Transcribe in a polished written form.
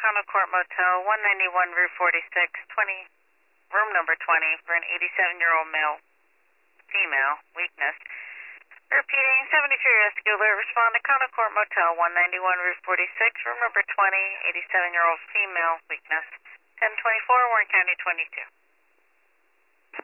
Court Motel, 191 Route 46, 20, room number 20 for an 87-year-old male, female, weakness. Repeating, 73 Rescue Alert, respond to Court Motel, 191 Route 46, room number 20, 87-year-old female, weakness. 1024, Warren County 22.